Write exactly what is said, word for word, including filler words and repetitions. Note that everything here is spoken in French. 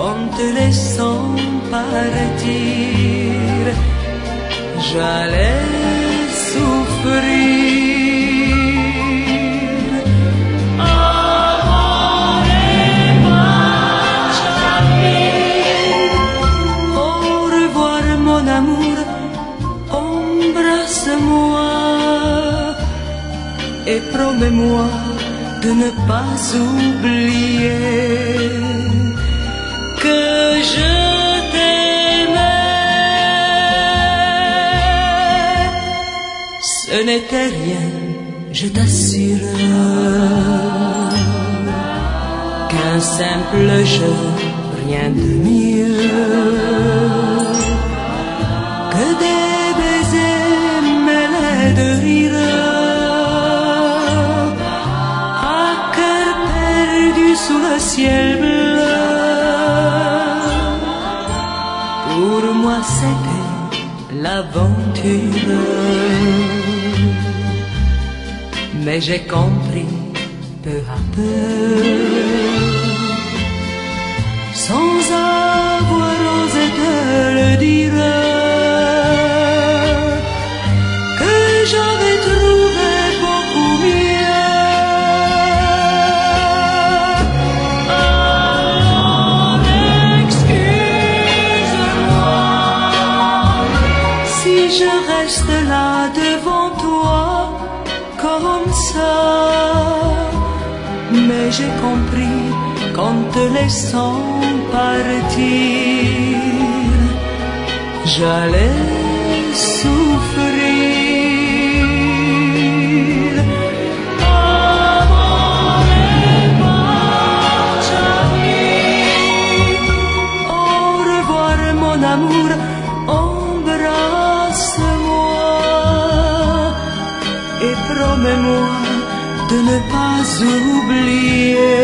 qu'en te laissant partir, j'allais souffrir. Au revoir mon amour, embrasse-moi et promets-moi de ne pas oublier que je t'aimais. Ce n'était rien, je t'assure, qu'un simple jeu, rien de mieux que des baisers mêlés de rire. Sous le ciel bleu, pour moi c'était l'aventure. Mais j'ai compris peu à peu, sans avoir osé te le dire, que j'avais trouvé beaucoup mieux. Je reste là devant toi comme ça, mais j'ai compris qu'en te laissant partir, j'allais souffrir. Amore, marciami. Au revoir mon amour, embrasse-moi et promets-moi de ne pas oublier